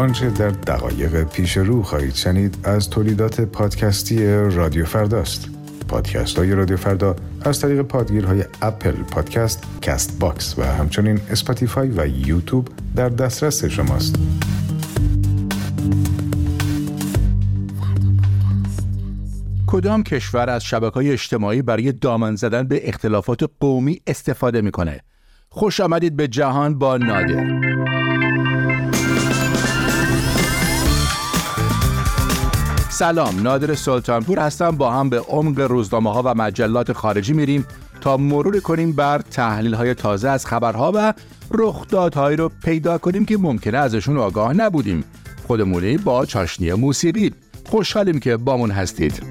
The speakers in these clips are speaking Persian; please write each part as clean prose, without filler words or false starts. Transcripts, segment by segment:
آنچه در دقایق پیش رو خواهید شنید از تولیدات پادکستی رادیو فرداست. پادکست های رادیو فردا از طریق پادگیرهای اپل پادکست، کست باکس و همچنین اسپاتیفای و یوتیوب در دسترس شماست. کدام کشور از شبکه‌های اجتماعی برای دامن زدن به اختلافات قومی استفاده میکنه؟ خوش آمدید به جهان با نادر. سلام، نادر سلطانپور هستم. با هم به عمق روزنامه‌ها و مجلات خارجی میریم تا مرور کنیم بر تحلیل‌های تازه از خبرها و رخدادهایی رو پیدا کنیم که ممکنه ازشون آگاه نبودیم. خودمونی با چاشنی موسیقی. خوشحالیم که بامون هستید.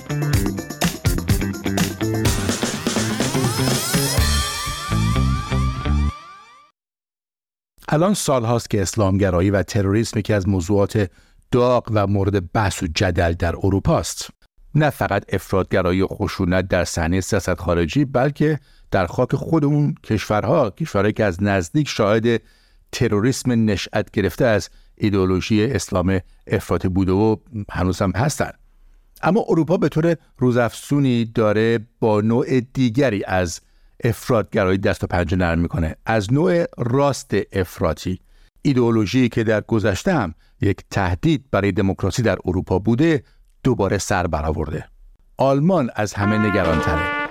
الان سالهاست که اسلامگرایی و تروریسم یکی از موضوعات داغ و مورد بحث و جدل در اروپا است. نه فقط افراطگرایی و خشونت در صحنه سیاست خارجی، بلکه در خاک خودمون کشورهایی که از نزدیک شاهد تروریسم نشأت گرفته از ایدئولوژی اسلام افراطی بوده و هنوز هم هستن. اما اروپا به طور روزافزونی داره با نوع دیگری از افراطگرایی دست و پنجه نرم میکنه، از نوع راست افراطی، ایدئولوژی که در گذشته هم یک تهدید برای دموکراسی در اروپا بوده، دوباره سر برآورده. آلمان از همه نگران‌تره.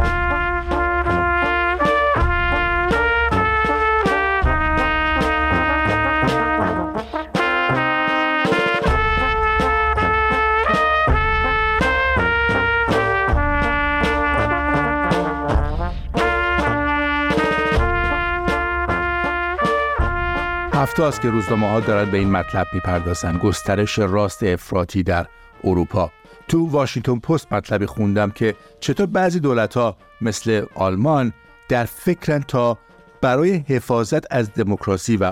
هفته است که روزنامه‌ها دارن به این مطلب می‌پردازن، گسترش راست افراطی در اروپا. تو واشنگتن پست مطلبی خوندم که چطور بعضی دولت‌ها مثل آلمان در فکرن تا برای حفاظت از دموکراسی و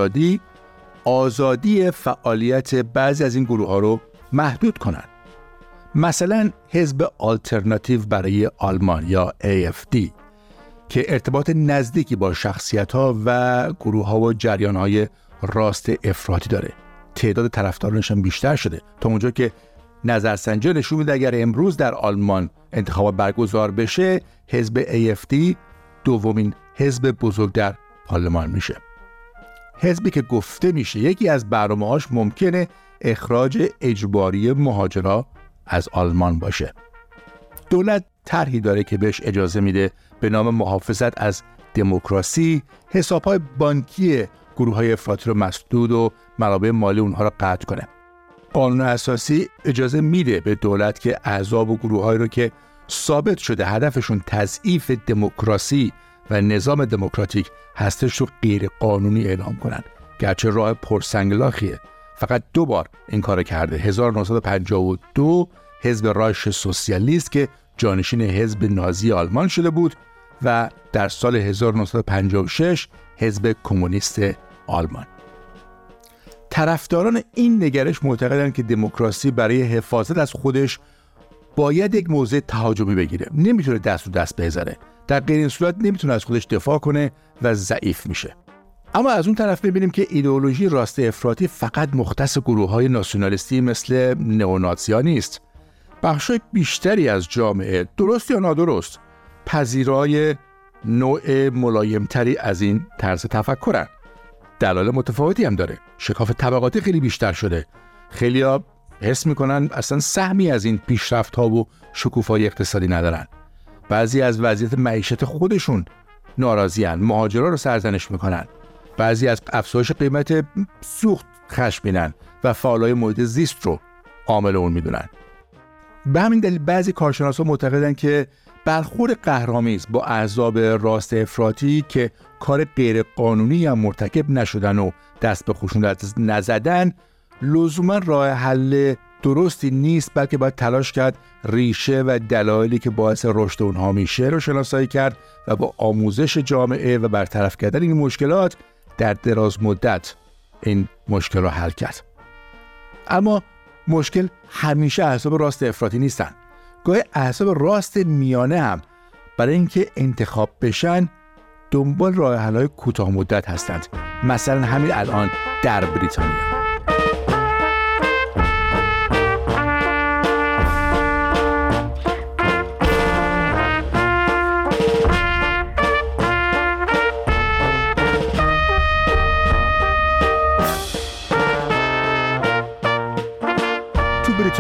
آزادی فعالیت بعضی از این گروه‌ها رو محدود کنن. مثلا حزب آلترناتیو برای آلمان یا AFD که ارتباط نزدیکی با شخصیت‌ها و گروه‌ها و جریان‌های راست افراطی داره. تعداد طرفدارانش هم بیشتر شده تا اونجا که نظرسنجی نشون میده اگر امروز در آلمان انتخابات برگزار بشه، حزب AFD دومین حزب بزرگ در پارلمان میشه. حزبی که گفته میشه یکی از برنامه‌هاش ممکنه اخراج اجباری مهاجرا از آلمان باشه. دولت طرحی داره که بهش اجازه میده به نام محافظت از دموکراسی حساب‌های بانکی گروه‌های افراطی رو مسدود و منابع مالی اونها رو قطع کنه. قانون اساسی اجازه میده به دولت که احزاب و گروه‌هایی رو که ثابت شده هدفشون تضعیف دموکراسی و نظام دموکراتیک هستش رو غیر قانونی اعلام کنن. گرچه راه پرسنگلاخیه. فقط 2 بار این کارو کرده. 1952 حزب رایش سوسیالیست که جانشین حزب نازی آلمان شده بود و در سال 1956 حزب کمونیست آلمان. طرفداران این نگرش معتقدند که دموکراسی برای حفاظت از خودش باید یک موضع تهاجمی بگیره. نمیتونه دست رو دست بذاره. در غیر این صورت نمیتونه از خودش دفاع کنه و ضعیف میشه. اما از اون طرف میبینیم که ایدئولوژی راست افراطی فقط مختص گروه‌های ناسیونالیستی مثل نئونازی‌ها نیست. بخشای بیشتری از جامعه، درست یا نادرست، پذیرای نوع ملایمتری از این طرز تفکرن. دلایل متفاوتی هم داره. شکاف طبقاتی خیلی بیشتر شده. خیلی‌ها حس میکنن اصلا سهمی از این پیشرفت‌ها و شکوفایی اقتصادی ندارن. بعضی از وضعیت معیشت خودشون ناراضی‌اند، مهاجرا رو سرزنش میکنن. بعضی از افزایش قیمت سوخت خشمگینن و فعالای محیط زیست رو عامل اون میدونن. به همین دلیل بعضی کارشناسان معتقدند که برخورد قهرآمیز با احزاب راست افراطی که کار غیر قانونی هم مرتکب نشدن و دست به خشونت نزدن لزوما راه حل درستی نیست، بلکه باید تلاش کرد ریشه و دلایلی که باعث رشد اونها میشه رو شناسایی کرد و با آموزش جامعه و برطرف کردن این مشکلات در دراز مدت این مشکل رو حل کرد. اما مشکل همیشه احزاب راست افراطی نیستن. گاهی احزاب راست میانه هم برای اینکه انتخاب بشن دنبال راه حل‌های کوتاه مدت هستند. مثلا همین الان در بریتانیا.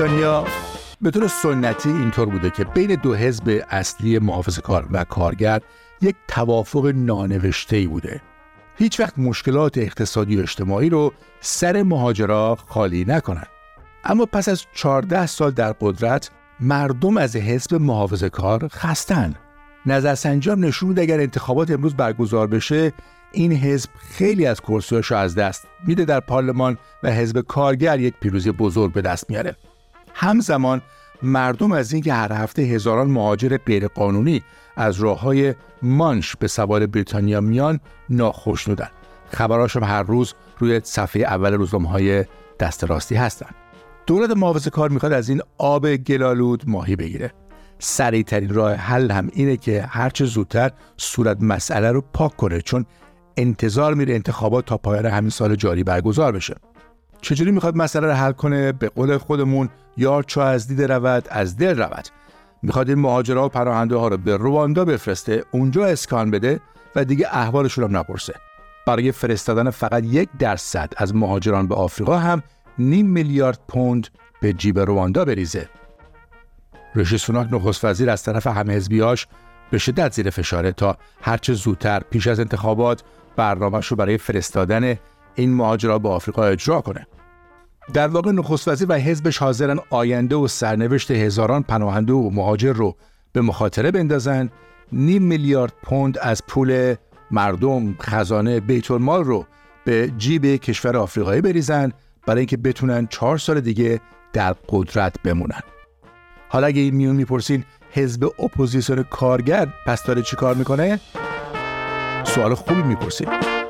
بریتانیا به طور سنتی اینطور بوده که بین دو حزب اصلی محافظه‌کار و کارگر یک توافق نانوشته‌ای بوده. هیچ وقت مشکلات اقتصادی و اجتماعی رو سر مهاجرا خالی نکنن. اما پس از 14 سال در قدرت، مردم از حزب محافظه‌کار خستن. نظرسنجی هم نشون میده اگر انتخابات امروز برگزار بشه، این حزب خیلی از کرسی‌هاشو از دست میده در پارلمان و حزب کارگر یک پیروزی بزرگ به دست میاره. همزمان مردم از اینکه هر هفته هزاران مهاجر غیرقانونی از راه‌های مانش به سوال بریتانیا میان ناخوشنودن. خبراشم هر روز روی صفحه اول روزنامه‌های دست راستی هستن. دولت محافظه‌کار میخواد از این آب گلالود ماهی بگیره. سریع‌ترین راه حل هم اینه که هرچه زودتر صورت مسئله رو پاک کنه، چون انتظار میره انتخابات تا پایان همین سال جاری برگزار بشه. چجوری میخواد مسئله رو حل کنه؟ به قول خودمون یار چو از دیده رود از دل رود. میخواد این مهاجرها و پناهنده ها رو به رواندا بفرسته، اونجا اسکان بده و دیگه احوالشون هم نپرسه. برای فرستادن فقط 1% از مهاجران به آفریقا هم 0.5 میلیارد پوند به جیب رواندا بریزه. ریشی سوناک نخست وزیر از طرف همحزبیاش به شدت زیر فشاره تا هرچه زودتر پیش از انتخابات برنامه‌اش رو برای فرستادن این مهاجرا به آفریقا اجرا کنه. در واقع نخست وزیر و حزبش حاضرن آینده و سرنوشت هزاران پناهنده و مهاجر رو به مخاطره بندازن، 0.5 میلیارد پوند از پول مردم خزانه بیت المال رو به جیب کشور آفریقایی بریزن برای اینکه بتونن 4 سال دیگه در قدرت بمونن. حالا اگه این میون میپرسین حزب اپوزیسیون کارگر پس داره چی کار میکنه؟ سوال خوبی میپرسین.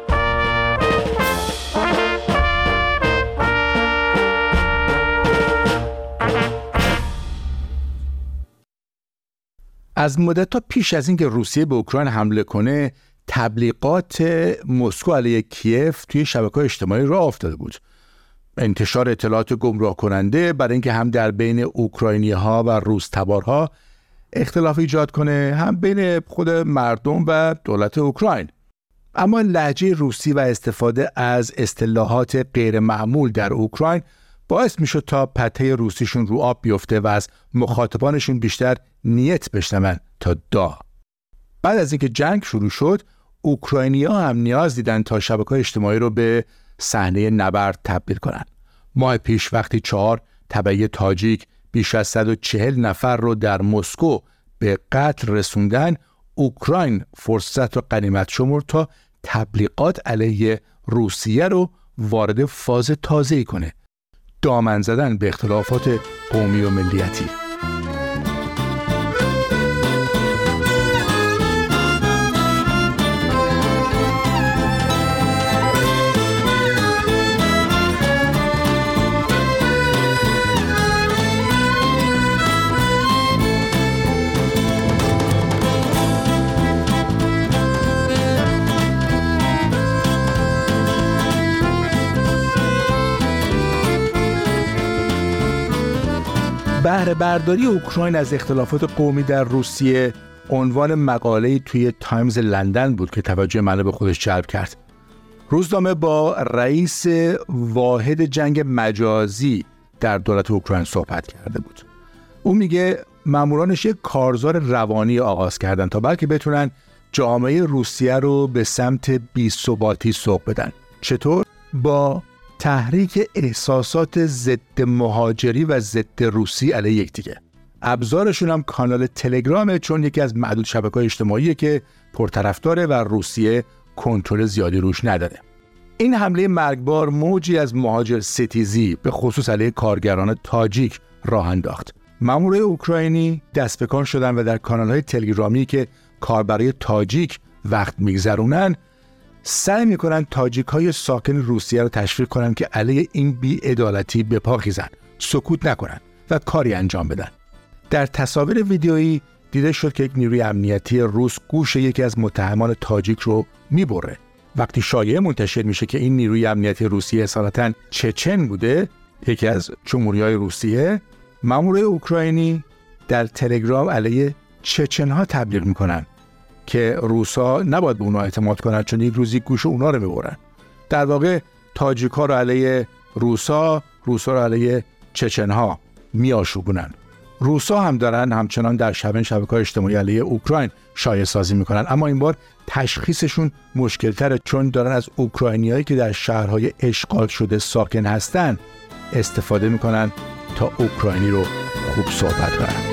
از مدت‌ها پیش از اینکه روسیه به اوکراین حمله کنه، تبلیغات مسکو علیه کیف توی شبکه‌های اجتماعی راه افتاده بود. انتشار اطلاعات گمراه کننده برای اینکه هم در بین اوکراینی‌ها و روس تبارها اختلاف ایجاد کنه، هم بین خود مردم و دولت اوکراین. اما لهجه روسی و استفاده از اصطلاحات غیر معمول در اوکراین باعث میشد تا پته روسیشون رو آب بیفته و از مخاطبانشون بیشتر نیت بشنون تا دا. بعد از اینکه جنگ شروع شد، اوکراینی‌ها هم نیاز دیدن تا شبکه‌های اجتماعی رو به صحنه نبرد تبدیل کنن. ماه پیش وقتی 4 تبعی تاجیک بیش از 140 نفر رو در مسکو به قتل رسوندن، اوکراین فرصت رو غنیمت شمرد تا تبلیغات علیه روسیه رو وارد فاز تازه‌ای کنه. دامن زدن به اختلافات قومی و ملیتی. بهره برداری اوکراین از اختلافات قومی در روسیه عنوان مقاله‌ای توی تایمز لندن بود که توجه منو به خودش جلب کرد. روزنامه با رئیس واحد جنگ مجازی در دولت اوکراین صحبت کرده بود. اون میگه مامورانش یک کارزار روانی آغاز کردن تا بلکه بتونن جامعه روسیه رو به سمت بی‌ثباتی سوق بدن. چطور؟ با تحریک احساسات ضد مهاجری و ضد روسی علیه یکدیگه. ابزارشون هم کانال تلگرامه، چون یکی از معدود شبکه‌های اجتماعیه که پرطرفداره و روسیه کنترل زیادی روش نداره. این حمله مرگبار موجی از مهاجر ستیزی به خصوص علیه کارگران تاجیک راه انداخت. مامورای اوکراینی دست به کار شدن و در کانال‌های تلگرامی که کاربرای تاجیک وقت میگذرونن سعی میکنن تاجیک‌های ساکن روسیه رو تشویق کنن که علیه این بی‌عدالتی به پا خیزن، سکوت نکنن و کاری انجام بدن. در تصاویر ویدیویی دیده شد که یک نیروی امنیتی روس گوش یکی از متهمان تاجیک رو میبره. وقتی شایعه منتشر میشه که این نیروی امنیتی روسیه اصالتاً چچن بوده، یکی از جمهوری‌های روسیه، مامورای اوکراینی در تلگرام علیه چچن‌ها تبلیغ میکنن که روسا نباید به اونا اعتماد کنن چون یک روزی گوش اونا رو میبرن. در واقع تاجیک‌ها رو علیه روسا رو علیه چچن‌ها میآشوبونن. روسا هم دارن همچنان در شبکه‌های اجتماعی علیه اوکراین شایعه سازی میکنن، اما این بار تشخیصشون مشکل تره، چون دارن از اوکراینیایی که در شهرهای اشغال شده ساکن هستن استفاده میکنن تا اوکراینی رو خوب صحبت کنن.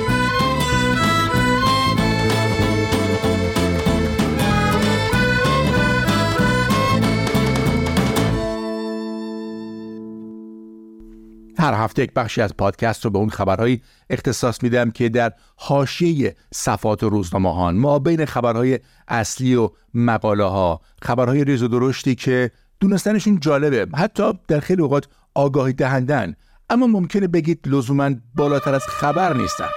هر هفته یک بخشی از پادکست رو به اون خبرهایی اختصاص میدم که در حاشیه صفحات روزنامه‌ها ما بین خبرهای اصلی و مقاله ها، خبرهای ریز و درشتی که دونستنشون جالبه، حتی در خیلی اوقات آگاهی دهندن، اما ممکنه بگید لزوماً بالاتر از خبر نیستن.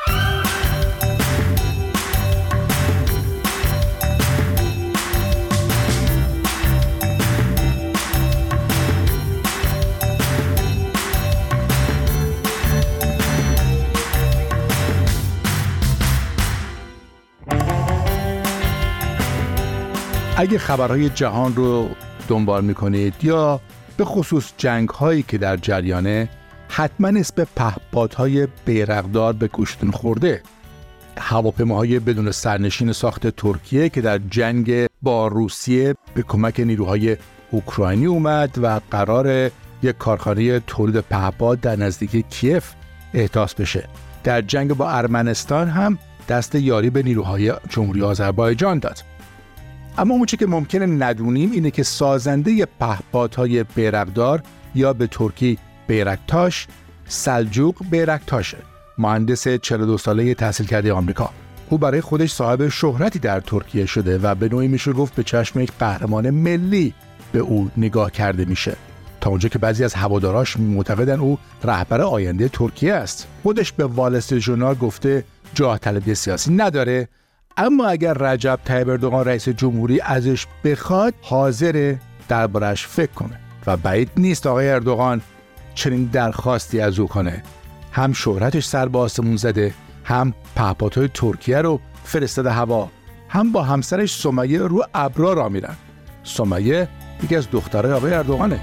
اگه خبرهای جهان رو دنبال میکنید یا به خصوص جنگ هایی که در جریانه، حتما اسم پهپادهای بیرقدار به گوشتون خورده. هواپیماهای بدون سرنشین ساخت ترکیه که در جنگ با روسیه به کمک نیروهای اوکراینی اومد و قرار یک کارخانه تولید پهپاد در نزدیکی کیف احداث بشه. در جنگ با ارمنستان هم دست یاری به نیروهای جمهوری آذربایجان داد. اما اون چیزی که ممکنه ندونیم اینه که سازنده پهپادهای بیرقدار یا به ترکی بیرکتاش، سلجوق بیرکتاشه، مهندس 42 ساله تحصیل کرده آمریکا. او برای خودش صاحب شهرتی در ترکیه شده و به نوعی میشه گفت به چشم یک قهرمان ملی به او نگاه کرده میشه، تا اونجا که بعضی از هواداراش معتقدن او رهبر آینده ترکیه است. خودش به وال استریت ژورنال گفته جاه طلبی سیاسی نداره، اما اگر رجب طیب اردوغان رئیس جمهوری ازش بخواد حاضر دربارش فکر کنه و بعید نیست آقای اردوغان چنین درخواستی از او کنه. هم شهرتش سر به آسمون زده، هم پهپادهای ترکیه رو فرستاده هوا، هم با همسرش سمیه رو ابرا را میرن. سمیه یکی از دخترای آقای اردوغانه.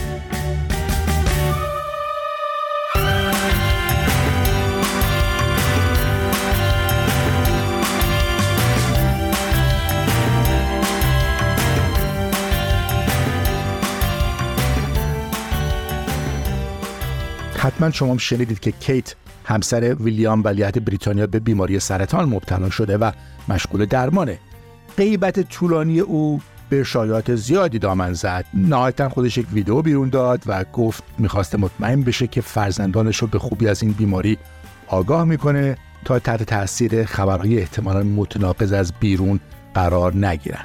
حتما شما هم شنیدید که کیت همسر ویلیام ولیعهد بریتانیا به بیماری سرطان مبتلا شده و مشغول درمانه. غیبت طولانی او به شایعات زیادی دامن زد. نهایتاً خودش یک ویدیو بیرون داد و گفت میخواسته مطمئن بشه که فرزندانش رو به خوبی از این بیماری آگاه میکنه تا تحت تاثیر خبرهای احتمالاً متناقض از بیرون قرار نگیرن.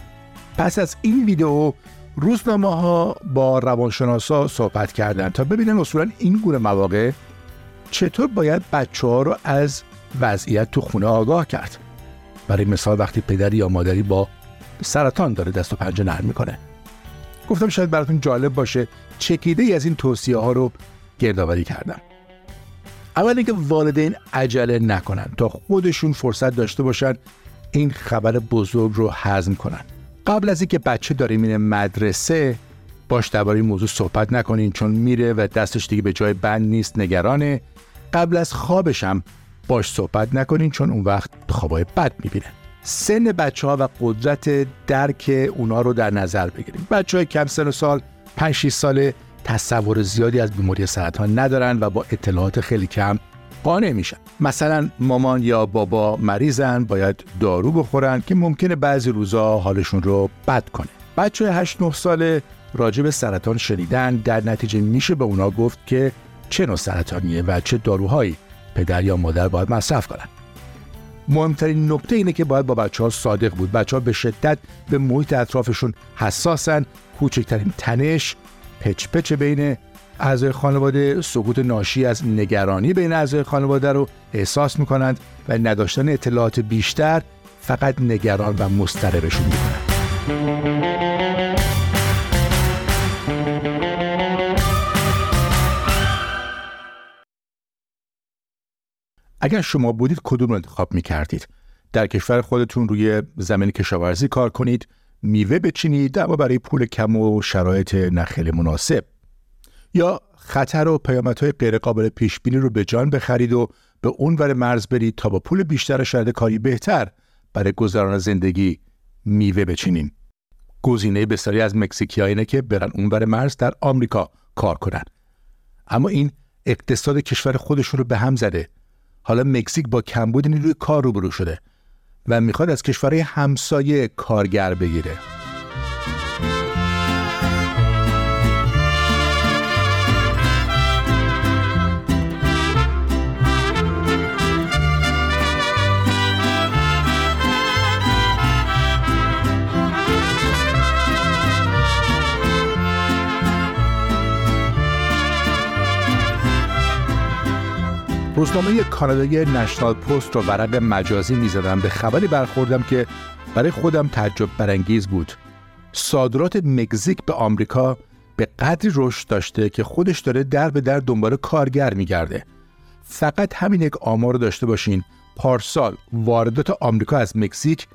پس از این ویدیو روزنامه‌ها با روانشناسا صحبت کردند تا ببینن اصولاً این گونه مواقع چطور باید بچه‌ها رو از وضعیت تو خونه آگاه کرد. برای مثال وقتی پدری یا مادری با سرطان داره دست و پنجه نرم میکنه. گفتم شاید براتون جالب باشه چکیده‌ای از این توصیه‌ها رو گردآوری کردم. اول اینکه والدین عجله نکنن تا خودشون فرصت داشته باشن این خبر بزرگ رو هضم کنن. قبل از اینکه بچه داره میره مدرسه باش درباره این موضوع صحبت نکنین، چون میره و دستش دیگه به جای بند نیست، نگرانه. قبل از خوابش هم باش صحبت نکنین، چون اون وقت خوابای بد میبینه. سن بچه‌ها و قدرت درک اونا رو در نظر بگیریم. بچه‌های کم سن و سال 5-6 ساله تصور زیادی از بیماری سرطان ندارن و با اطلاعات خیلی کم قانع میشن. مثلا مامان یا بابا مریضن، باید دارو بخورن که ممکنه بعضی روزا حالشون رو بد کنه. بچه 8-9 ساله راجع به سرطان شنیدن، در نتیجه میشه به اونا گفت که چه نوع سرطانیه و چه داروهایی پدر یا مادر باید مصرف کنن. مهمترین نکته اینه که باید با بچه‌ها صادق بود. بچه‌ها به شدت به محیط اطرافشون حساسن. کوچکترین تنش، پچ بین اعضای خانواده، سکوت ناشی از نگرانی بین اعضای خانواده رو احساس میکنند و نداشتن اطلاعات بیشتر فقط نگران و مضطربشون میکنند. اگر شما بودید کدوم رو انتخاب میکردید؟ در کشور خودتون روی زمین کشاورزی کار کنید، میوه بچینید اما برای پول کم و شرایط نه خیلی مناسب، یا خطر و پیامدهای غیرقابل پیش بینی رو به جان بخرید و به اونور مرز برید تا با پول بیشتر شاید کاری بهتر برای گذران زندگی میوه بچینین. گزینه بسیاری از مکزیکی‌ها اینه که برن اونور مرز در آمریکا کار کنن. اما این اقتصاد کشور خودشون رو به هم زده. حالا مکزیک با کمبود نیروی کار روبرو شده و میخواد از کشورهای همسایه کارگر بگیره. روزنامه کانادایی نشنال پست رو ورق مجازی می‌زدم، به خبری برخوردم که برای خودم تعجب برانگیز بود. صادرات مکزیک به آمریکا به قدری رشد داشته که خودش داره در به در دنبال کارگر می‌گرده. فقط همین یک آمار رو داشته باشین، پارسال واردات آمریکا از مکزیک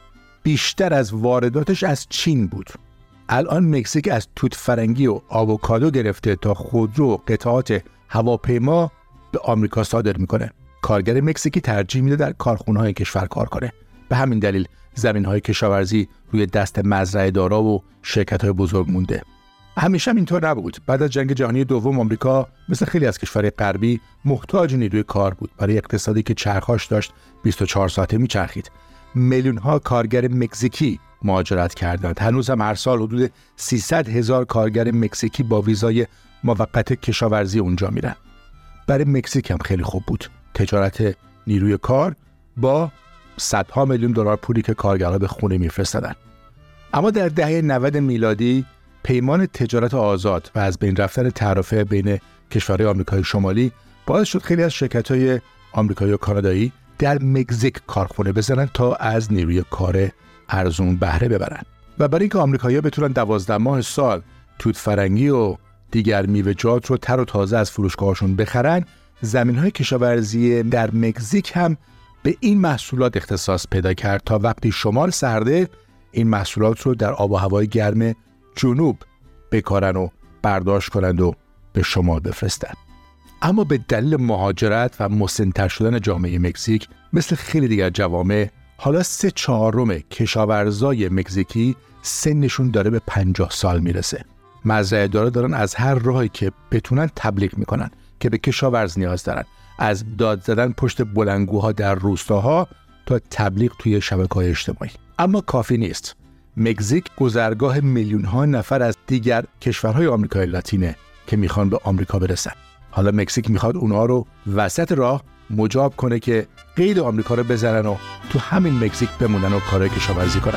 بیشتر از وارداتش از چین بود. الان مکزیک از توت فرنگی و آووکادو گرفته تا خودرو و قطعات هواپیما به آمریکا صادر میکنه. کارگر مکزیکی ترجیح میده در کارخونه‌های کشور کار کنه. به همین دلیل زمین‌های کشاورزی روی دست مزرعه‌دارا و شرکت‌های بزرگ مونده. همیشه هم اینطور نبود. بعد از جنگ جهانی دوم آمریکا مثل خیلی از کشورهای غربی محتاج نیروی کار بود برای اقتصادی که چرخاش داشت 24 ساعته میچرخید. میلیون‌ها کارگر مکزیکی مهاجرت کردند. هنوز هم هر سال حدود 300,000 کارگر مکزیکی با ویزای موقت کشاورزی اونجا میرن. برای مکزیک هم خیلی خوب بود. تجارت نیروی کار با صدها میلیون دلار پولی که کارگرها به خونه میفرستادن. اما در دهه 90 میلادی پیمان تجارت آزاد و از بین رفتن تعرفه بین کشورهای آمریکای شمالی باعث شد خیلی از شرکت‌های آمریکایی و کانادایی در مکزیک کارخونه بزنن تا از نیروی کار ارزون بهره ببرن. و برای اینکه آمریکایی‌ها بتونن 12 ماه سال توت فرنگی و دیگر میوه‌جات رو تر و تازه از فروشگاهاشون بخرن، زمین‌های کشاورزی در مکزیک هم به این محصولات اختصاص پیدا کرد تا وقتی شمال سرده این محصولات رو در آب و هوای گرم جنوب بکارن و برداشت کنند و به شمال بفرستن. اما به دلیل مهاجرت و مسن‌تر شدن جامعه مکزیک مثل خیلی دیگر جوامع، حالا 3/4 کشاورزای مکزیکی سنشون داره به 50 سال میرسه. مزرعه‌دارا دارن از هر راهی که بتونن تبلیغ میکنن که به کشاورز نیاز دارن، از داد زدن پشت بلندگوها در روستاها تا تبلیغ توی شبکه‌های اجتماعی. اما کافی نیست. مکزیک گذرگاه میلیون‌ها نفر از دیگر کشورهای آمریکای لاتینه که میخوان به آمریکا برسن. حالا مکزیک میخواد اونها رو وسط راه مجاب کنه که قید آمریکا رو بزنن و تو همین مکزیک بمونن و کارهای کشاورزی کنن.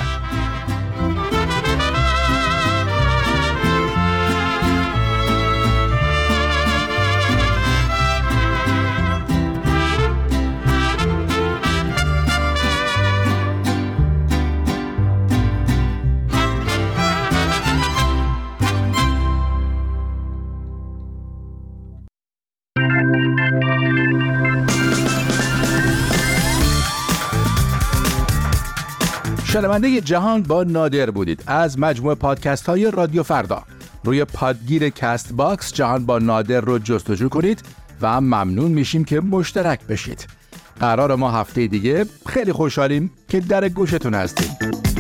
شنونده جهان با نادر بودید از مجموعه پادکست های رادیو فردا. روی پادگیر کست باکس جهان با نادر رو جستجو کنید و ممنون میشیم که مشترک بشید. قرار ما هفته دیگه خیلی خوشحالیم که در گوشتون هستیم.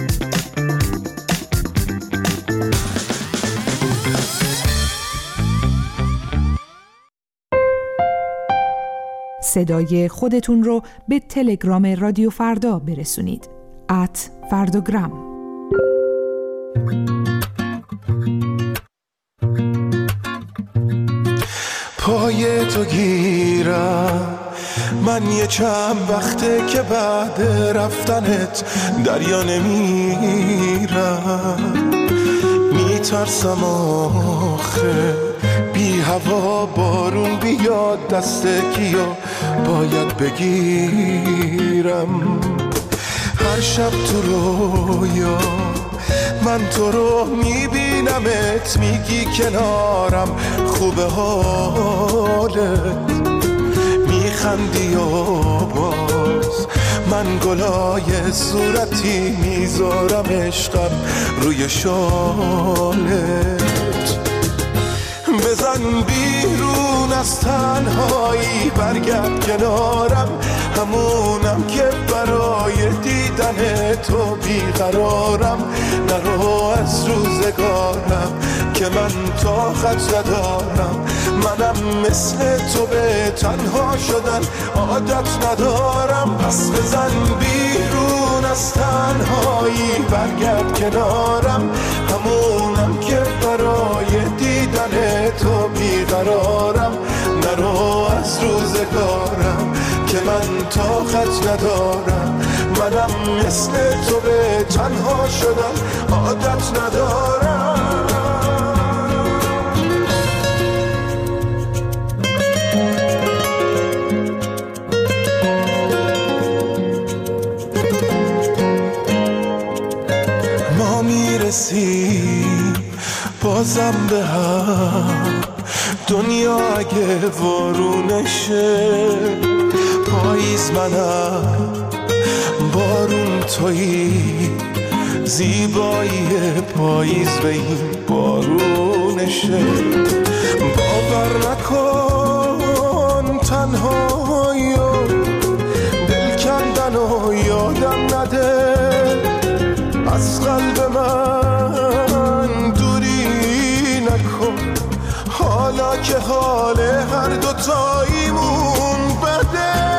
صدای خودتون رو به تلگرام رادیو فردا برسونید. @فرداگرام. پای تو گیرم من یه چند وقته که بعد رفتنت دریا نمیرم، میترسم آخه بی هوا بارون بیاد دست کیو باید بگیرم. هر شب تو رویا من تو رو میبینمت، میگی کنارم خوبه حالت، میخندی و باز من گلای صورتی میذارم عشقم روی شالت. بزن بی از تنهایی برگرد کنارم، همونم که برای دیدن تو بیقرارم. نرو از روزگارم که من طاقت ندارم، منم مثل تو به تنها شدن عادت ندارم. پس بزن بیرون از تنهایی برگرد کنارم، همونم که برای دیدن تو بیقرارم. نرو از روزگارم که من طاقت ندارم، منم مثل تو به تنها شدن عادت ندارم. ما میرسیم بازم به هم، دنیا اگه وارونشه، پاییز منم بارون تویی، زیبایی پاییز به این بارونشه. باور نکن تنهایی و دل کندن و یادم نده، از قلب من دوری نکن، حالا که حال هر دوتاییمون بده.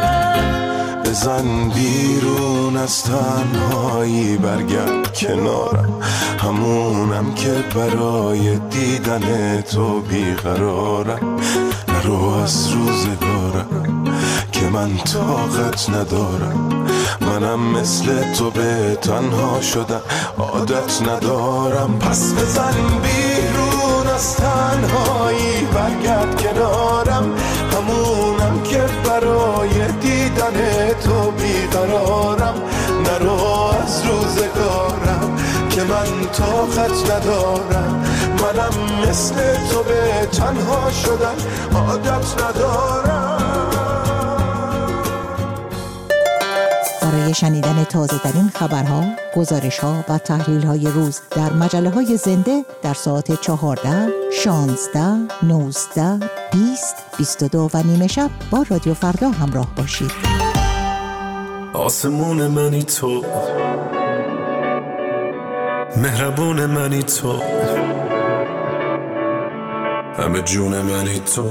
بزن بیرون از تنهایی برگرد کنارم، همونم که برای دیدن تو بیقرارم. نرو از روزگارم که من طاقت ندارم، منم مثل تو به تنها شدن عادت ندارم. پس بزن بیرون از تنهایی برگرد کنارم، همونم که برای دیدن تو بیقرارم. نرو از روزگارم که من طاقت ندارم، منم مثل تو به تنها شدن عادت ندارم. برای شنیدن تازه‌ترین خبرها، گزارش‌ها و تحلیل‌های روز در مجله‌های زنده در ساعت 14، 16، 19، 20، 22 و نیمه شب با رادیو فردا همراه باشید. آسمون منی تو، مهربون منی تو، همه جون منی تو،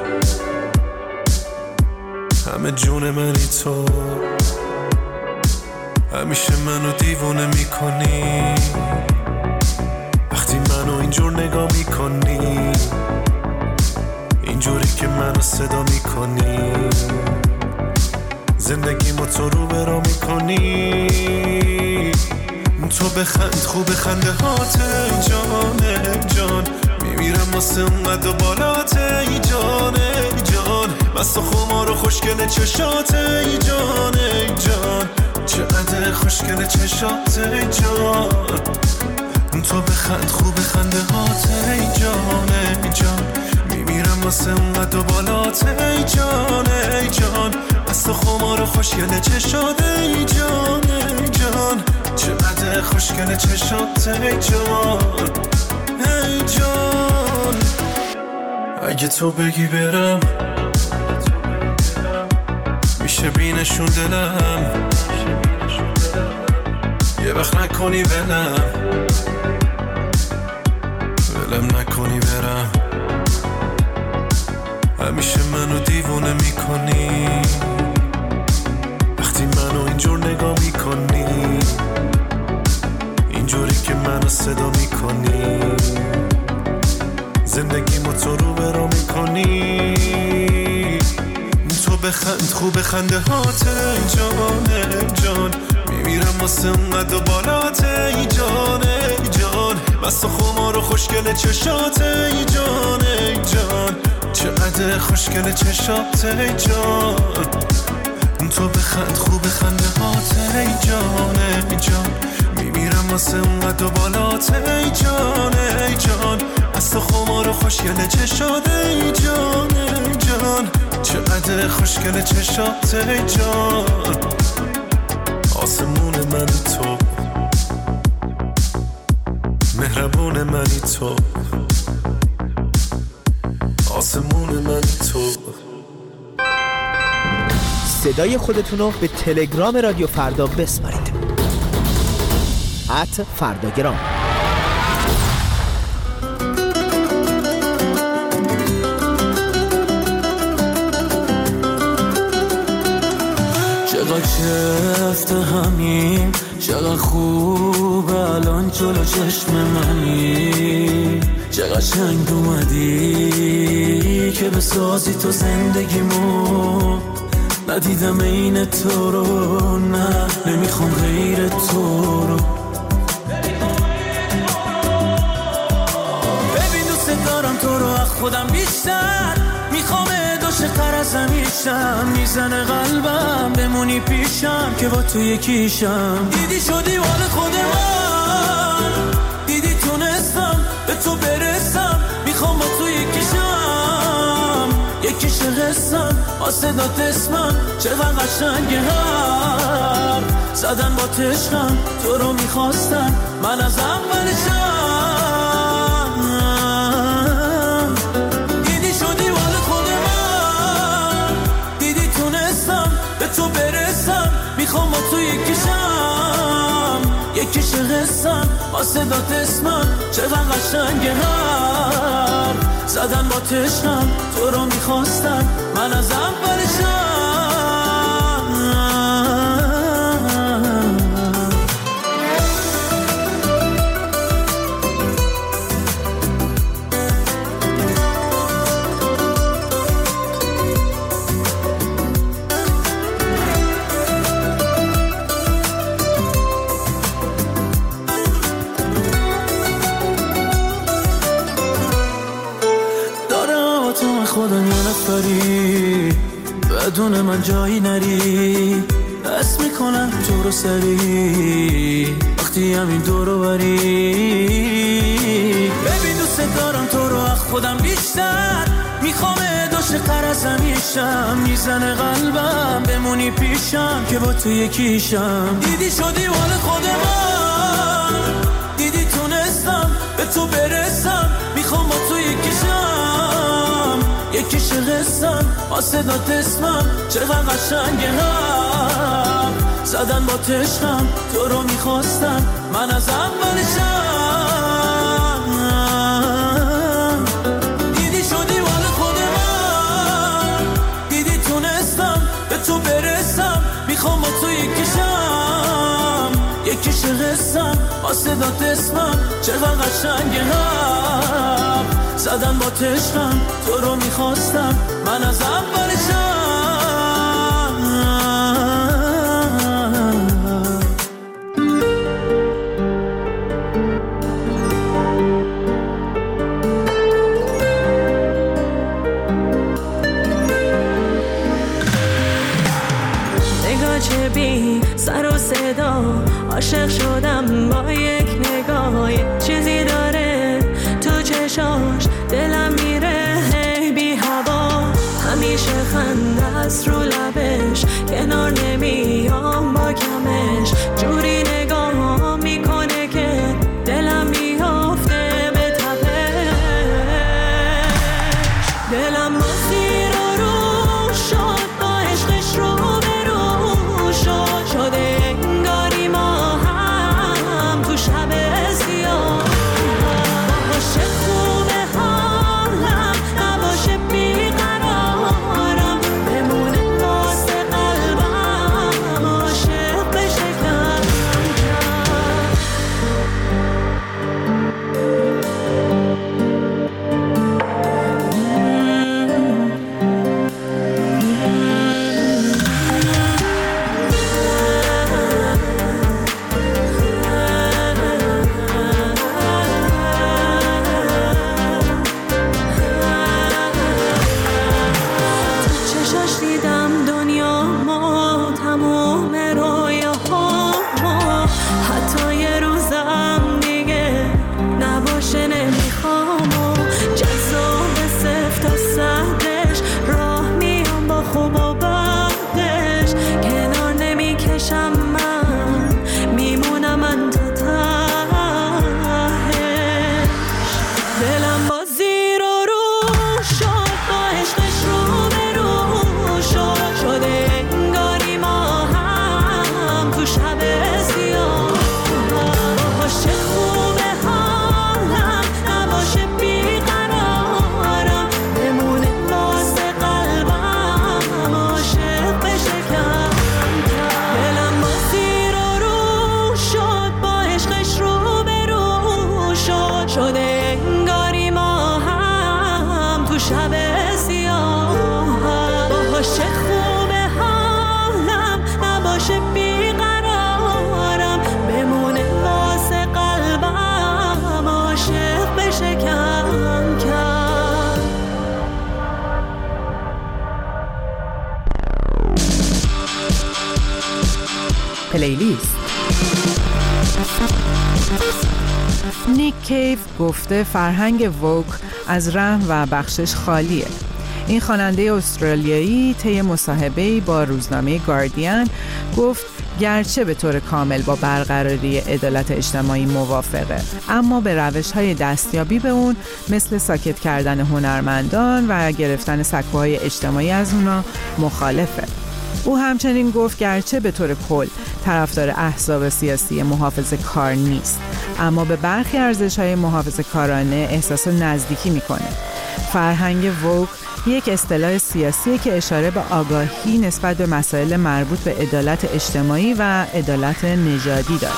همه جون منی تو. همیشه منو دیوونه میکنی وقتی منو اینجور نگاه میکنی، اینجوری که منو صدا میکنی، زندگیمو تو رو برا میکنی. تو بخند خوب خنده هات ای جان ای جان، میمیرم واسه اونقدر و بالات ای جان ای جان، مست و خمار و خوشگل چشات ای جان ای جان، چقدر خوشگل چشات ای جان. تو بخند خوب خنده هات ای جان ای جان، میمیرم واسه اونقدر و بالات ای جان ای جان، مست و خمار و خوشگل چشات ای جان ای جان، چقدر خوشگل چشات ای جان ای جان. اگه تو بگی برم میشه بینشون دلم، یه وقت نکنی ولم نکنی برم، همیشه منو دیوونه میکنی وقتی منو اینجور نگاه میکنی، اینجوری که منو صدا میکنی، زندگیمو تو رو برا میکنی. تو بخند خوب خنده هات ای جان ای جان، میمیرم واسه اونقدر بالات ای جان ای جان، مست و خمار و خوشگل چشات ای جان ای جان، چقدر خوشگل چشات ای جان. تو بخند خوب خنده هات ای جان ای جان، میمیرم واسه اونقدر بالات ای جان ای جان، مست و خمار و خوشگل چشات ای جان ای جان، چقدر خوشگل چشات ای جان. آسمون منی تو، مهربون منی تو، آسمون من تو. صدای خودتون رو به تلگرام رادیو فردا بسپارید. @فرداگرام. چقدر شفت همین، چقدر خوب الان جلو چشم منی، چقدر شنگ اومدی که بسازی تو زندگیمو. ندیدم این تو رو، نه نمیخوام غیر تو رو. ببین دوست دارم تو رو از خودم بیشتر، میخوام عاشق‌تر از همیشم. میزنه قلبم بمونی پیشم که با تو یکیشم. دیدی شدی حال خود من، دیدی تونستم به تو برسم. میخوام با تو یکیشم، یکیش قسم واسه داد اسمم. چقدر قشنگه هم زدن با تشکم. تو رو میخواستم من از اولشم. دیدی شدی حال خود من، دیدی تونستم به تو برسم. میخوام با تو یکیشم، یکیش قسم واسه داد اسمم. چقدر قشنگه هم زدن با تشکم. تو رو میخواستم من از اولشم. خودم یه نفری، بدون من جایی نری. حس میکنم تو رو سری وقتی همین دورو بری. ببین دوست دارم تو رو از خودم بیشتر، میخوام عاشق‌تر از همیشم. میزنه قلبم بمونی پیشم که با تو یکیشم. دیدی شدی حال خود من، دیدی تونستم به تو برسم. میخوام با تو یکیشم، یکیش قسم واسه داد اسمم. چقدر قشنگه هم زدن با تشکم. تو رو میخواستم من از اولشم. دیدی شدی حال خود من، دیدی تونستم به تو برسم. میخوام با تو یکیشم، یکیش قسم واسه داد اسمم. چقدر قشنگه هم زدن با تشکم. تو رو میخواستم من از اولشم. نگاه چه بی سر و صدا، عاشق شدم با یک نگاه. چیزی داره تو چشاش دلم میره بی هوا. همیشه خنده است رو لبش، کنار نمیام با کمش. جوری نگاه میکنه که دلم میافته به تپش. دلم مسیر رو شد با عشقش رو برو شد. شده انگاری ما هم تو شب سیاه. باشه خوبه حالم، نباشه بیقرارم. بمونه واسه قلبم پلیلیست. نیک کیو گفته فرهنگ ووک از رحم و بخشش خالیه. این خواننده استرالیایی طی مصاحبه‌ای با روزنامه گاردین گفت گرچه به طور کامل با برقراری عدالت اجتماعی موافقه، اما به روش‌های دستیابی به اون مثل ساکت کردن هنرمندان و گرفتن سکوهای اجتماعی از اونا مخالفه. او همچنین گفت گرچه به طور کل طرفدار احزاب سیاسی محافظه کار نیست، اما به برخی ارزش‌های محافظه کارانه احساس نزدیکی میکنه. فرهنگ ووک یک اصطلاح سیاسی که اشاره به آگاهی نسبت به مسائل مربوط به عدالت اجتماعی و عدالت نژادی داره.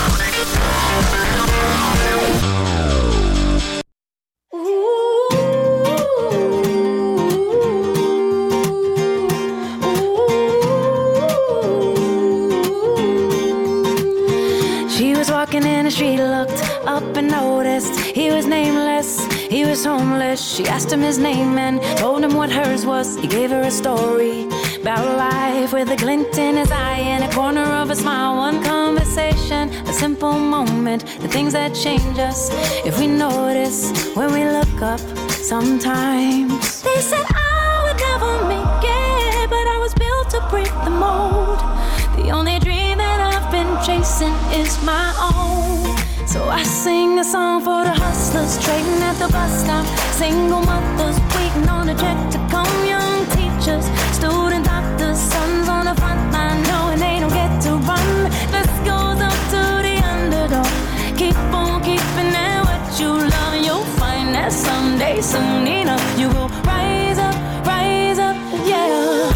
Walking in the street, looked up and noticed he was nameless, he was homeless. She asked him his name and told him what hers was. He gave her a story about life with a glint in his eye and a corner of a smile. One conversation, a simple moment, the things that change us if we notice when we look up sometimes. They said I would never make it, but I was built to break the mold. The only dream that I've been chasing is my own. So I sing a song for the hustlers trading at the bus stop, single mothers waiting on a check to come, young teachers, student doctors, sons on the front line knowing they don't get to run. This goes up to the underdog. Keep on keeping at what you love and you'll find that someday, soon enough, you will rise up, yeah.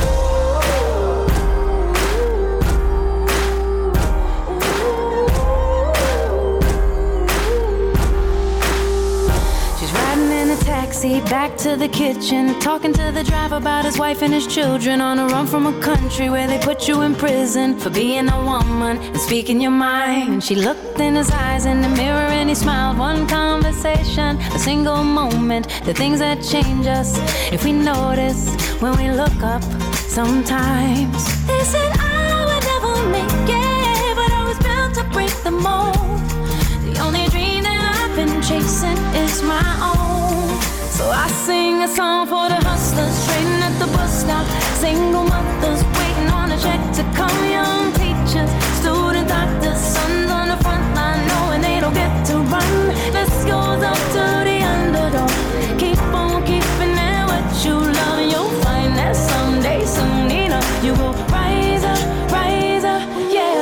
Taxi back to the kitchen, talking to the driver about his wife and his children, on a run from a country where they put you in prison for being a woman and speaking your mind. She looked in his eyes in the mirror and he smiled. One conversation, a single moment, the things that change us if we notice when we look up sometimes. They said I would never make it, but I was built to break the mold. The only dream that I've been chasing is my own. So I sing a song for the hustlers trading at the bus stop, single mothers waiting on a check to come, young teachers, student doctors, sons on the front line knowing they don't get to run. This goes up to the underdog. Keep on keeping at what you love and you'll find that someday, soon enough, you will rise up, yeah.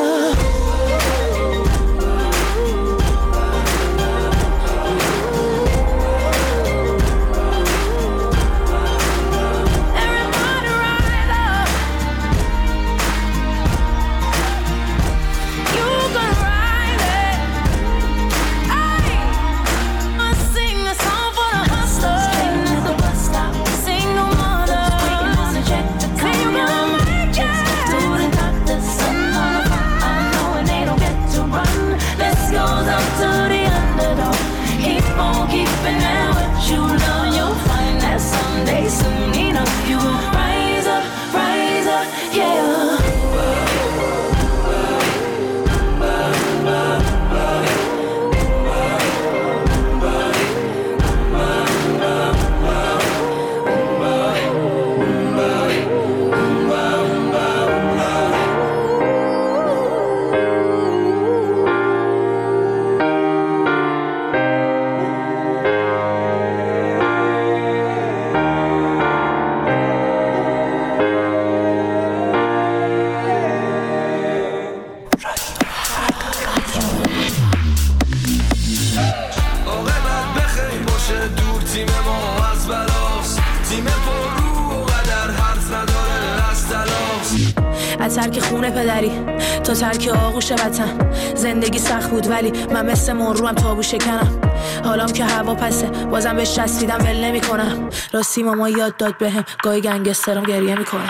ترک خونه پدری تا ترک آغوش وطن. زندگی سخت بود ولی من مثل مروم تابو شکنم. حالام که هوا پسه بازم بهش چسبیدم ول نمی‌کنم. راستی ماما یاد داد بهم گاهی گنگسترم گریه میکنه.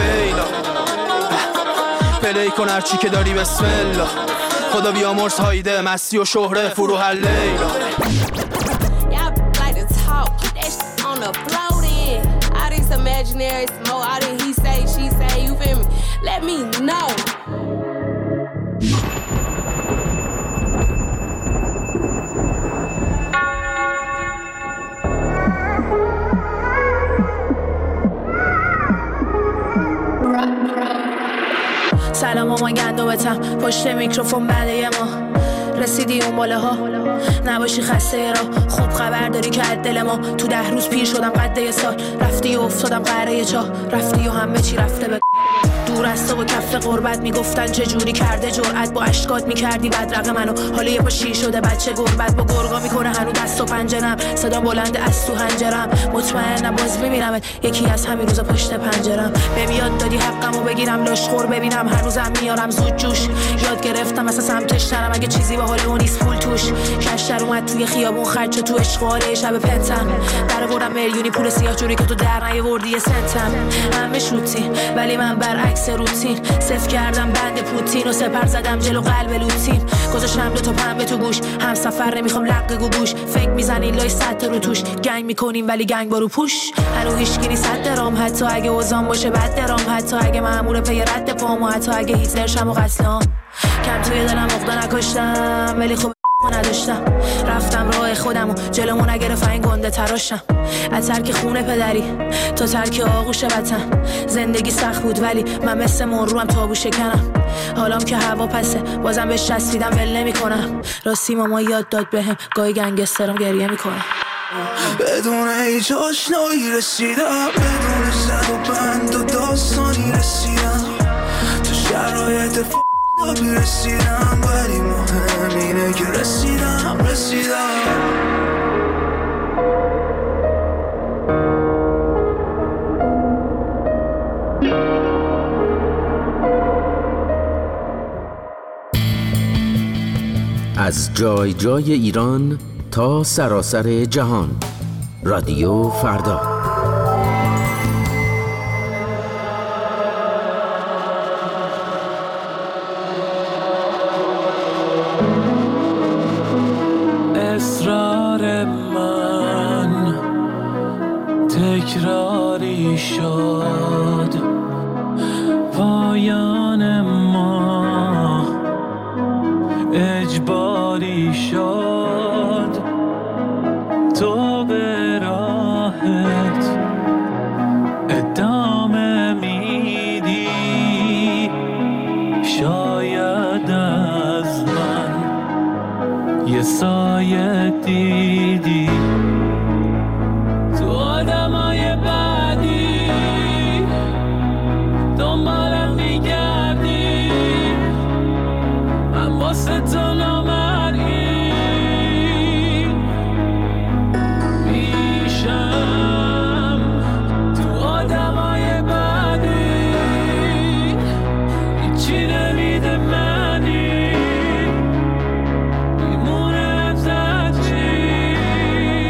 پلی کن هرچی که داری بسم الله. خدا بیامرز هایده مستی و شهره فروح لیلا. Imaginary smoke, all that he say, she say, you feel me? Let me know. سلام مامان گندوبتم پشت میکروفون بعد یه ماه رسیدی اون بالاها نباشی خسته را خوب خبر داری که از دل ما تو 10 روز پیر شدم قد یه سال رفتی و افتادم قهره چاه رفتی و همه چی رفته به دور از تو و کف قربت میگفتن چه جوری کرده جرأت با اشکات میکردی بدرق منو حالا یه پا شیر شده بچه گربت با گرگا میکنه هنو دست و پنجرم صدا بلند از تو هنجرم مطمئنم باز میبینمت یکی از همین روزا پشت پنجرم بمیاد دادی حقمو بگیرم لاشخور ببینم هنوزم میارم زود جوش یاد گرفتم مثلا سمتش نرم اگه چیزی به حال اون نیست پول توش کشتر اومد توی خیابون خرج تو اشغاله شب پنتم در بردم میلیونی پول سیاه جوری که تو در نیاوردی یه سنتم همه شوتی ولی من برعکس روتین صفر کردم بند پوتین و سپر زدم جلو قلب لوتین گذاشتم 2 تا پنبه تو گوش هم سفر نمیخوام لق گوگوش فکر میزنین لای 100 رو توش گنگ میکنیم ولی گنگ بارو پوش هنو هیچکی نیست صد درام حتی اگه اوزان باشه بد درام حتی اگه مأمور پی رد پام و حتی اگه هیتلر شم و قتلام کم توی دلم عقده نکشتم ولی خب نداشتم رفتم راه خودم و جلومو نگرفت این گنده تراشم از ترک خونه پدری تا ترک آغوش وطن زندگی سخت بود ولی من مثل مروم تابو شکنم حالام که هوا پسه بازم بهش چسبیدم ول نمی‌کنم راستی ماما یاد داد بهم گاهی گنگسترم گریه میکنم بدون هیچ آشنایی رسیدم بدون زد و بند و داستانی رسیدم تو شرایط نابی رسیدم ولی مهم اینه که رسیدم از جای جای ایران تا سراسر جهان رادیو فردا اصرار من تکراری شد پایان ما اجباری شد تو به راحت ادامه میدی شاید از من یه سایه دیدی تو آدمای بعدی دنبالم میگردی من واسه تو نامرئی میشم تو آدمای بعدی هیچی نمیده منی میمونه ازت چی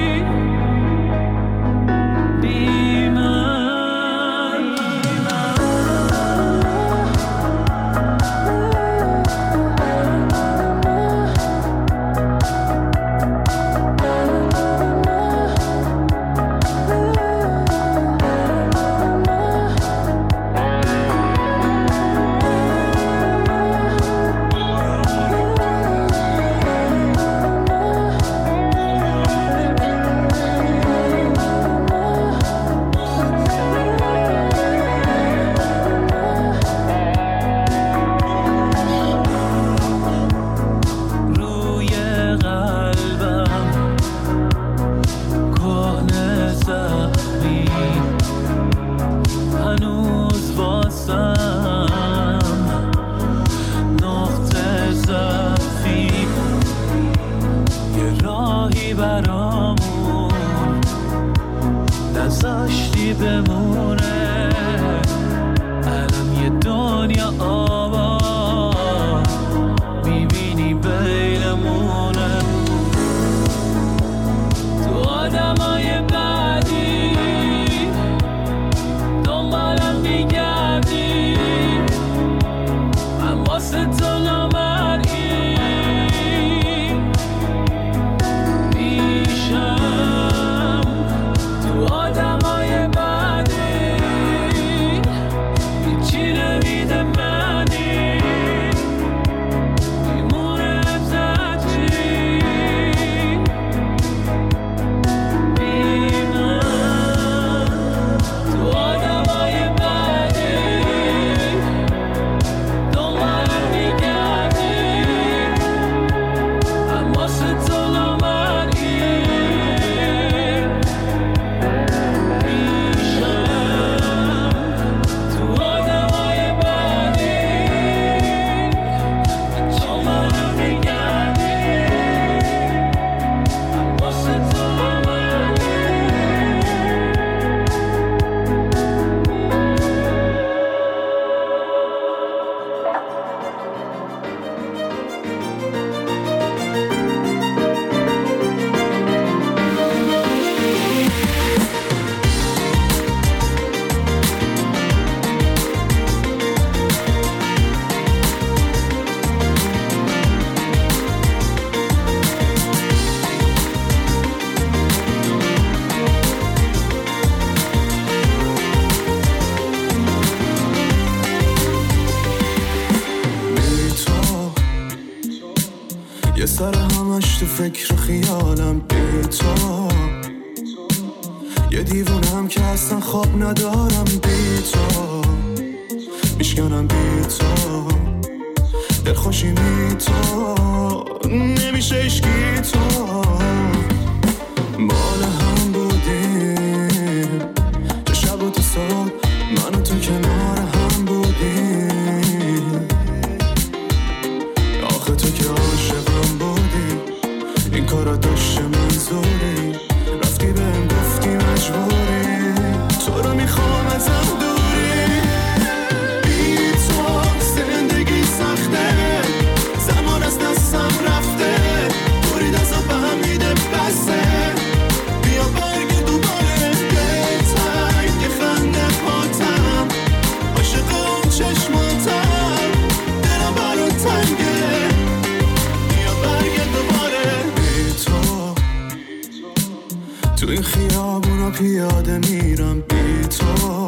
یه سر همش تو فکر خیالم بی تو، یه دیوونم که اصلا خواب ندارم بی تو، میشکنم بی تو، دلخوشی بی تو، نمیشه عشقی تو، مال هم بودیم چه شب و تو صبح من و تو کنار هم بودیم، آخه تو که عاشقم بودی این کارا داشته منظوری، رفتی بهم گفتی مجبوری، تو رو میخوام ازم دوری، بی تو زندگی سخته، زمان از دستم رفته، برید ازم به هم میده بسته، بیا برگرد دوباره بهتر که خنده پاتم، عاشق اون چشماتم، دلم برات تنگه، بیا برگرد دوباره بی تو، تو این خیابونا پیاده میرم بی تو،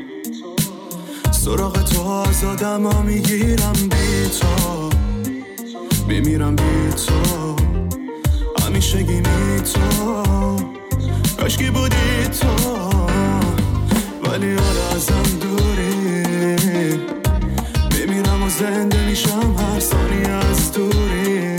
سراغ تو از آدم ها میگیرم بی تو، میمیرم بی تو، همیشگی بی تو، کاشکی بودی تو، ولی حالا ازم دوری، میمیرم و زنده میشم هر ثانیه از دوری،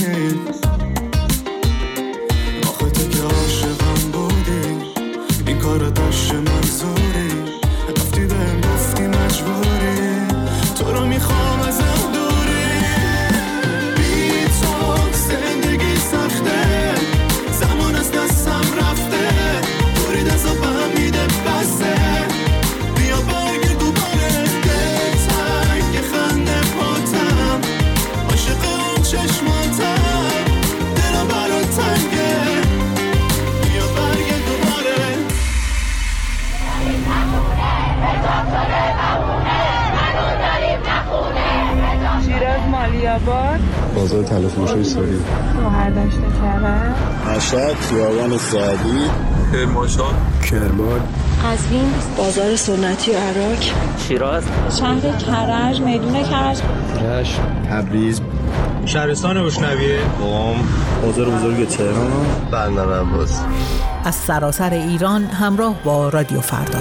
آخه تو که عاشقم بودی این کارو داشته منظوری، رفتی بهم گفتی مجبوری، تو رو میخوام ازم دوری، بی تو زندگی سخته، زمان از دستم رفته، برید ازم به هم میده بسته، بیا برگرد دوباره بهتر که خنده پاتم، عاشق اون چشماتم، دلم برات تنگه، بیا برگرد دوباره. شیراز مالیاباد، بازار تلفروشی ساری، شوهر داشته کرد، مشهد خیابان سعدی، کرمانشاه، کرمان، قزوین، بازار سنتی و عراق، شیراز، شهر کرج، میدون کرج، رشت، تبریز، شهرستان بشنویه، قم، بازار بزرگ تهران، بندر عباس. از سراسر ایران همراه با رادیو فردا.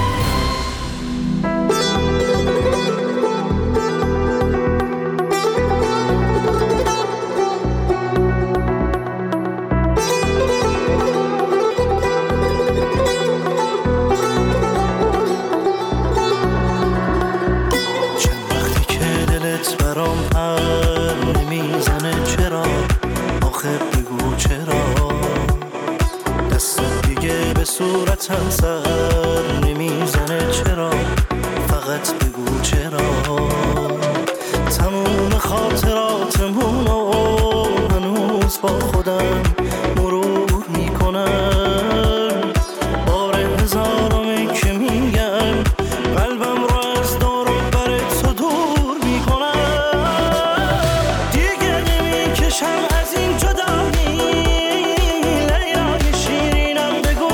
صورتم سر نمیزنه چرا، فقط بگو چرا، تموم خاطراتمونو هنوز با خودم مرور میکنم، بار هزارمی که میگم قلبم رو از دور و بر تو دور میکنم، دیگه نمیکشم از این جدایی، لیلای شیرینم بگو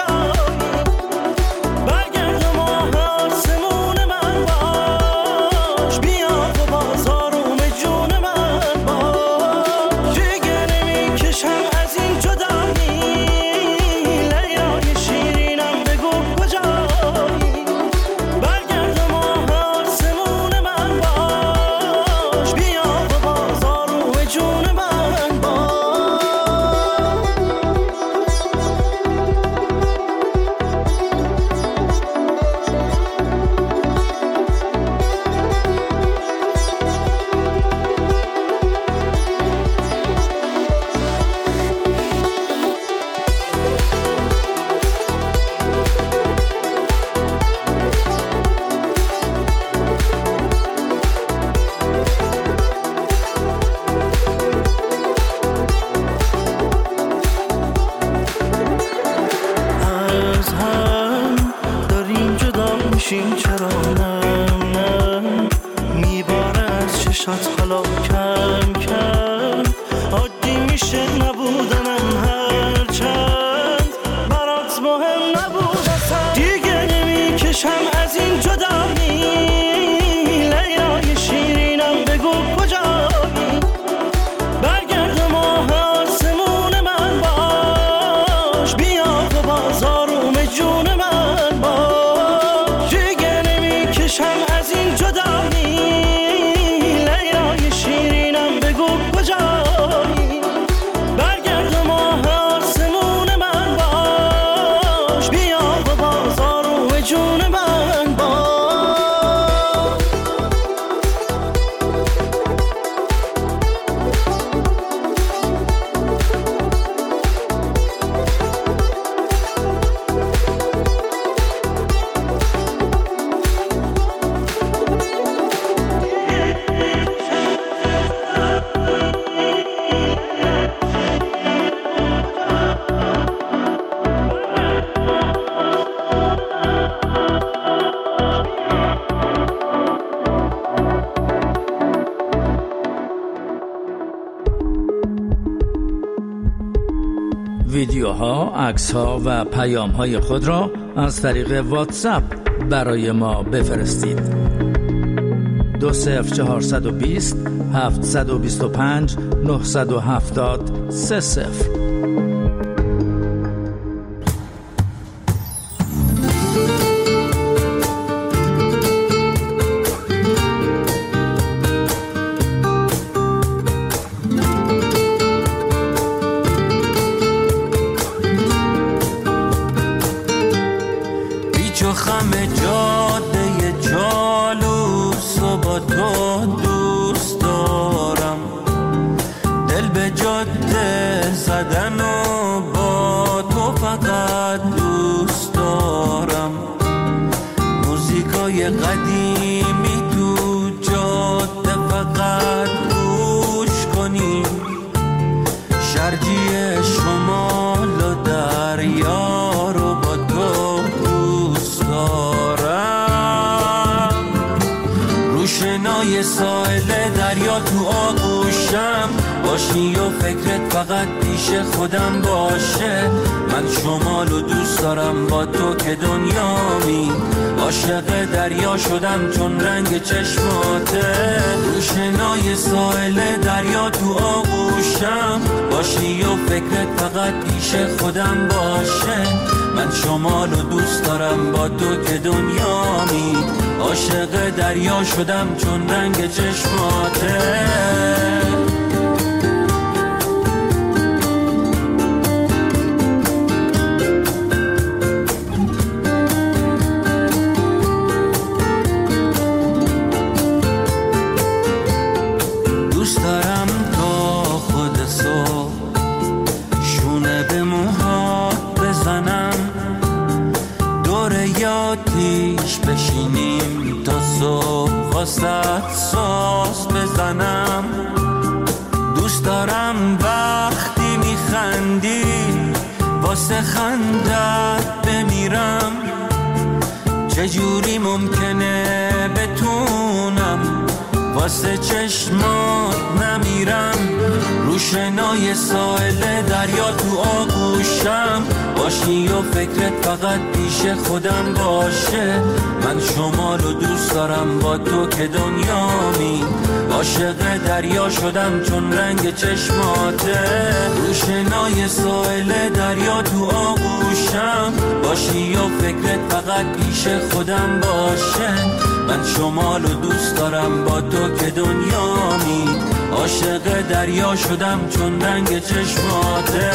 میشیم چرا نه میباره از چشات حالا کم کم عادی میشه نبودنم هرچند برات مهم نبود دیگه نمیکشم از این جدایی لیلای شیرینم بگو کجایی برگرد ویدیوها، عکس‌ها و پیام‌های خود را از طریق واتساپ برای ما بفرستید. 20420 725 970 30. قدیمی تو جاده فقط گوش کنی، شرجی شمال و دریا رو با تو دوست دارم. روشنای ساحل دریا تو آغوشم باشی و فکرت فقط پیش خودم باشه. من شمال و دوست دارم با تو که دنیامی، عاشق دریا شدم چون رنگ چشماته. روشنای ساحل دریا تو آغوشم باشی و فکرت فقط پیش خودم باشه. من شمال و دوست دارم با تو که دنیامی، عاشق دریا شدم چون رنگ چشماته. بشینیم تا صبح واسه ساز بزنم. دوست دارم وقتی میخندی واسه خندت بمیرم. چجوری ممکنه بتونم واسه چشمات نمیرم. روشنای ساحل دریا تو آغوشم باشی و فکرت فقط پیش خودم باشه. من شمال و دوست دارم با تو که دنیامی، عاشق دریا شدم چون رنگ چشماته. روشنای ساحل دریا تو آغوشم باشی و فکرت فقط پیش خودم باشه. من شمال و دوست دارم با تو که دنیامی، عاشق دریا شدم چون رنگ چشماته.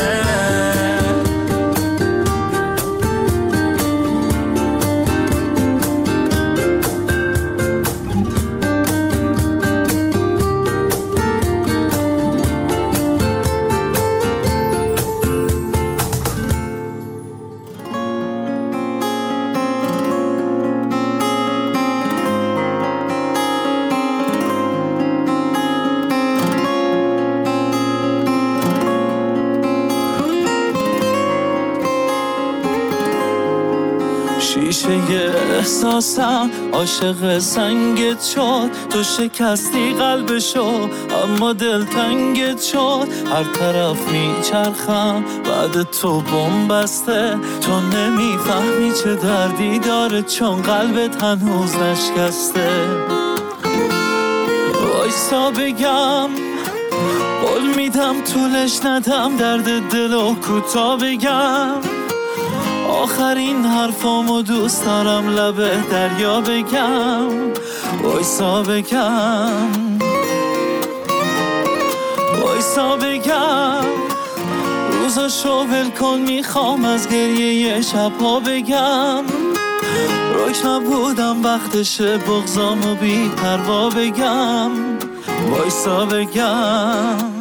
شیشه احساسم عاشق سنگت شد. تو شکستی قلبشو اما دل تنگت شد. هر طرف میچرخم بعد تو بمبسته. تو نمیفهمی چه دردی داره چون قلبت هنوز نشکسته. وایسا بگم قول میدم طولش ندم، درد دلو کوتا بگم. آخرین حرفامو دوست دارم لب دریا بگم. وایسا بگم وایسا بگم. روزاشو ول کن میخوام از گریه شبها بگم. روک نبودم وقتشه بغضامو بی پروا بگم. وایسا بگم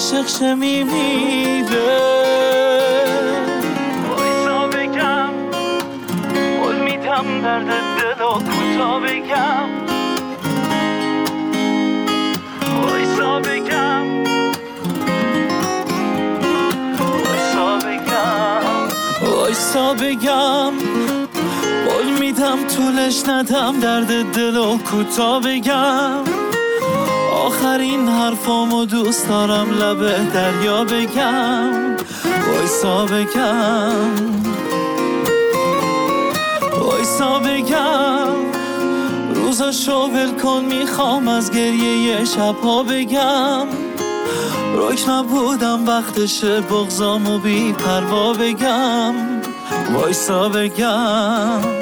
عاشق شه میمیره. وایسا بگم قول میدم درد دل و کوتا بگم. وایسا بگم وایسا بگم قول میدم طولش ندم درد دل و کوتا بگم. آخرین حرفامو دوست دارم لب دریا بگم. وایسا بگم وایسا بگم روزاشو ول کن میخوام از گریه شبها بگم. روک نبودم وقتشه بغضامو بی پروا بگم. وایسا بگم